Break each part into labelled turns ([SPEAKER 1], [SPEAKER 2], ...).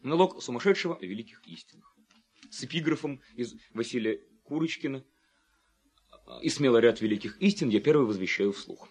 [SPEAKER 1] Монолог сумасшедшего о великих истинах. С эпиграфом из Василия Курочкина. И смело ряд великих истин я первый возвещаю вслух.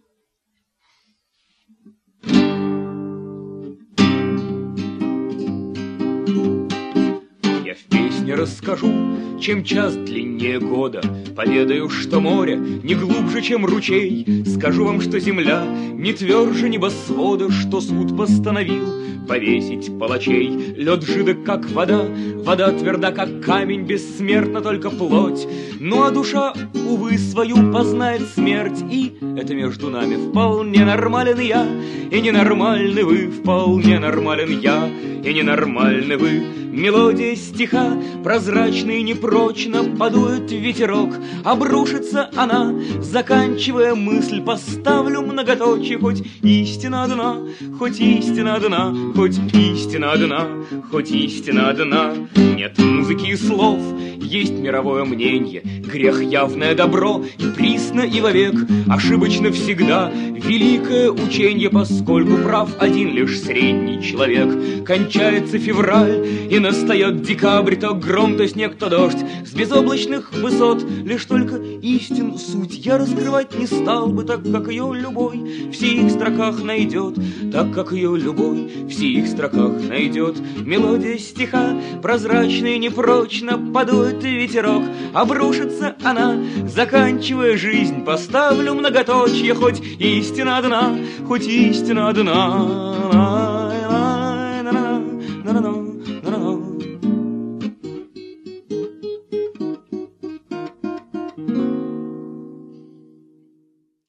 [SPEAKER 1] Я в песне расскажу, чем час длиннее года, поведаю, что море не глубже, чем ручей. Скажу вам, что земля не тверже небосвода, что суд постановил повесить палачей. Лед жидок, как вода, вода тверда, как камень, бессмертна только плоть. Ну а душа, увы, свою познает смерть, и это между нами вполне нормален я, и ненормальны вы, вполне нормален я, и ненормальны вы. Мелодия стиха, прозрачно и непрочно подует ветерок, обрушится она, заканчивая мысль, поставлю многоточие, хоть истина одна, хоть истина одна, хоть истина одна, хоть истина одна. Нет музыки и слов, есть мировое мнение, грех явное добро, и присно, и вовек, ошибочно всегда великое ученье, поскольку прав один лишь средний человек. Кончается февраль, и настает декабрь, то гром, то снег, то дождь. С безоблачных высот лишь только истину суть я раскрывать не стал бы, так как ее любой в сих строках найдет, так как ее любой в сих строках найдет. Мелодия стиха, прозрачно и непрочно подует ветерок, обрушится она, заканчивая жизнь, поставлю многоточие, хоть истина одна, хоть истина одна.